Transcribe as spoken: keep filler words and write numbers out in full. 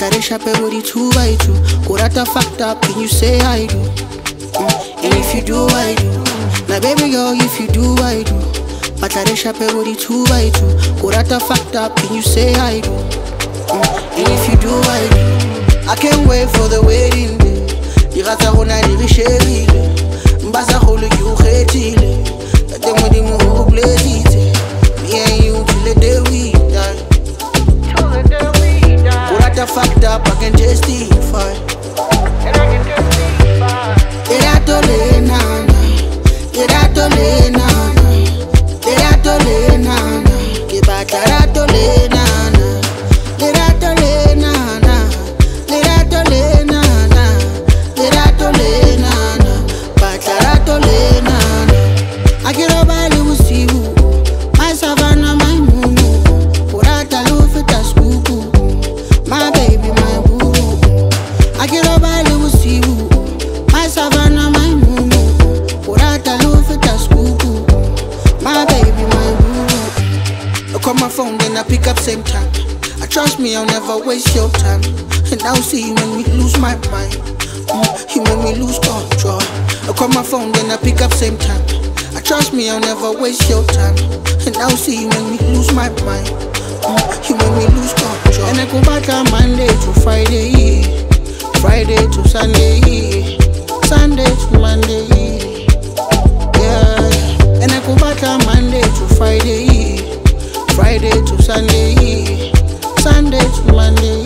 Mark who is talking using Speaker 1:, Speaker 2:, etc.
Speaker 1: Bataresha pe body two by two. Kurata fucked up, can you say I do? Mm. And if you do, I do. Now baby girl, if you do, I do. Bataresha pe body two by two. Kurata fucked up, can you say I do? Mm. And if you do, I do. I can't wait for the wedding day. Dirata rona di risherile. Mbasa holo you khetile. Tate mo di mo ho blessite. Me and you till the day we die. Till the day we die. Kurata fucked up, I can justify. And I can justify. Terato le nana. Terato le nana. Terato le nana. Ke batarato le nana. Terato le nana. Terato le nana. Terato le nana. Batarato le nana. I get over Lucibu. My savannah, my mumu. Kurata lufita skuku. My baby, my boo. I get over Lucibu. My savannah, my mumu. Kurata lufita skuku. My baby, my boo. I call my phone, then I pick up same time. I trust me, I'll never waste your time. And I'll see you when we lose my mind. Mm, you make me lose control. I call my phone, then I pick up same time. I trust me, I'll never waste your time. And I'll see you when we lose my mind. Mm, you make me lose control. And I go back on Monday to Friday, Friday to Sunday, Sunday to Monday. Yeah. And I go back on Monday to Friday, Friday to Sunday, Sunday to Monday.